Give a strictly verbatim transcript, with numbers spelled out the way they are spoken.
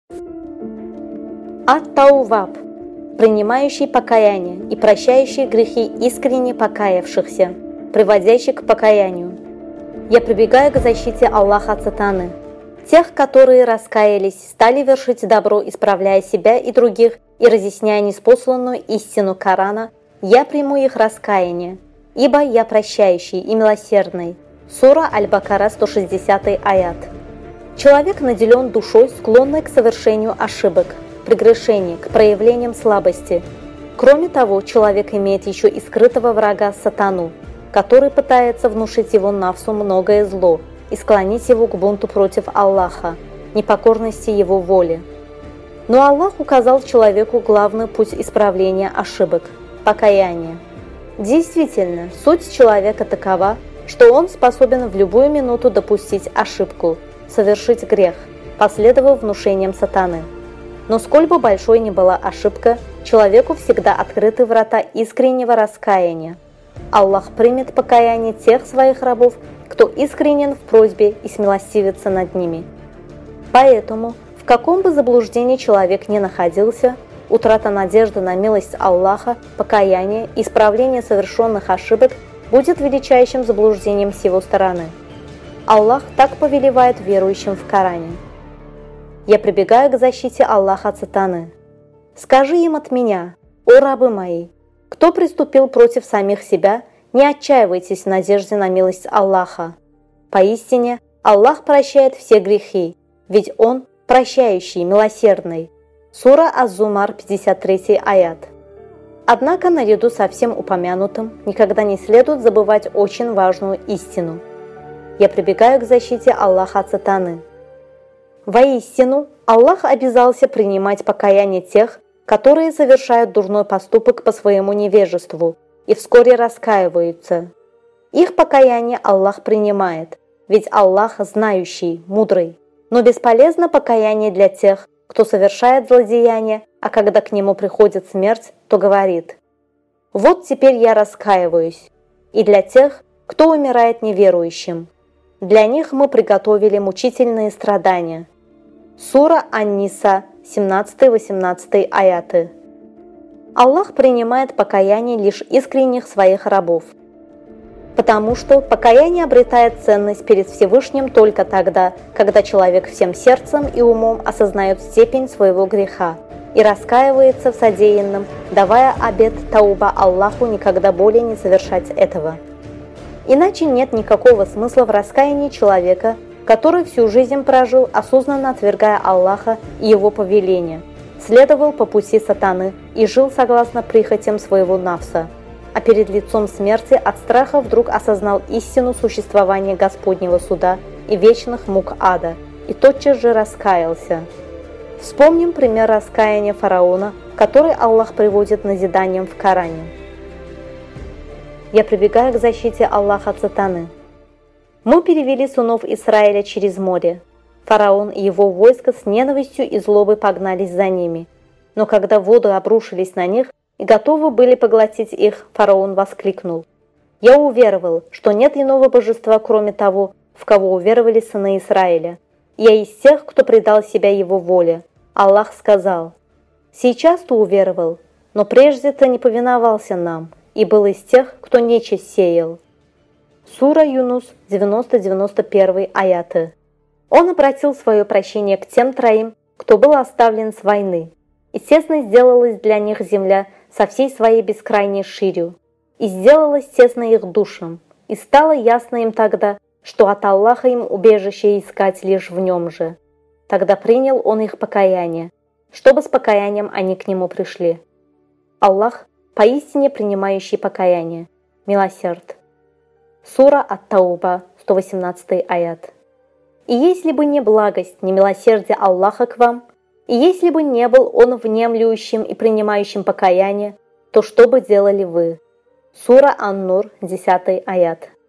Ат-Тауваб, принимающий покаяние и прощающий грехи искренне покаявшихся, приводящий к покаянию. Я прибегаю к защите Аллаха от сатаны, тех, которые раскаялись, стали вершить добро, исправляя себя и других и разъясняя ниспосланную истину Корана, я приму их раскаяние, ибо я прощающий и милосердный. Сура Аль-Бакара, сто шестидесятый аят. Человек наделен душой, склонной к совершению ошибок, прегрешений, к проявлениям слабости. Кроме того, человек имеет еще и скрытого врага сатану, который пытается внушить его нафсу многое зло и склонить его к бунту против Аллаха, непокорности его воли. Но Аллах указал человеку главный путь исправления ошибок – покаяние. Действительно, суть человека такова, что он способен в любую минуту допустить ошибку, совершить грех, последовав внушениям сатаны. Но сколь бы большой ни была ошибка, человеку всегда открыты врата искреннего раскаяния. Аллах примет покаяние тех своих рабов, кто искренен в просьбе и смилостивится над ними. Поэтому, в каком бы заблуждении человек ни находился, утрата надежды на милость Аллаха, покаяние и исправление совершенных ошибок будет величайшим заблуждением с его стороны. Аллах так повелевает верующим в Коране. Я прибегаю к защите Аллаха от сатаны. Скажи им от меня, о рабы мои, кто приступил против самих себя, не отчаивайтесь в надежде на милость Аллаха. Поистине, Аллах прощает все грехи, ведь Он прощающий, милосердный. Сура Аз-Зумар, пятьдесят третий аят. Однако, наряду со всем упомянутым, никогда не следует забывать очень важную истину. Я прибегаю к защите Аллаха от сатаны. Воистину, Аллах обязался принимать покаяние тех, которые совершают дурной поступок по своему невежеству и вскоре раскаиваются. Их покаяние Аллах принимает, ведь Аллах знающий, мудрый. Но бесполезно покаяние для тех, кто совершает злодеяние, а когда к нему приходит смерть, то говорит: «Вот теперь я раскаиваюсь». И для тех, кто умирает неверующим, для них мы приготовили мучительные страдания. Сура Ан-Ниса, семнадцатый-восемнадцатый аяты. Аллах принимает покаяние лишь искренних своих рабов, потому что покаяние обретает ценность перед Всевышним только тогда, когда человек всем сердцем и умом осознает степень своего греха и раскаивается в содеянном, давая обет тауба Аллаху никогда более не совершать этого. Иначе нет никакого смысла в раскаянии человека, который всю жизнь прожил, осознанно отвергая Аллаха и его повеления, следовал по пути сатаны и жил согласно прихотям своего нафса, а перед лицом смерти от страха вдруг осознал истину существования Господнего суда и вечных мук ада, и тотчас же раскаялся. Вспомним пример раскаяния фараона, который Аллах приводит назиданием в Коране. Я прибегаю к защите Аллаха от сатаны. Мы перевели сынов Израиля через море. Фараон и его войско с ненавистью и злобой погнались за ними. Но когда воды обрушились на них и готовы были поглотить их, фараон воскликнул: «Я уверовал, что нет иного божества, кроме того, в кого уверовали сыны Израиля. Я из тех, кто предал себя его воле». Аллах сказал: «Сейчас ты уверовал, но прежде ты не повиновался нам и был из тех, кто нечисть сеял». Сура Юнус, девяносто-девяносто первый аяты. Он обратил свое прощение к тем троим, кто был оставлен с войны, и тесно сделалась для них земля со всей своей бескрайней ширью, и сделалась тесно их душам, и стало ясно им тогда, что от Аллаха им убежище искать лишь в нем же. Тогда принял он их покаяние, чтобы с покаянием они к нему пришли. Аллах поистине принимающий покаяние, милосерд. Сура Ат-Тауба, сто восемнадцатый аят. И если бы не благость, не милосердие Аллаха к вам, и если бы не был Он внемлющим и принимающим покаяние, то что бы делали вы? Сура Ан-Нур, десятый аят.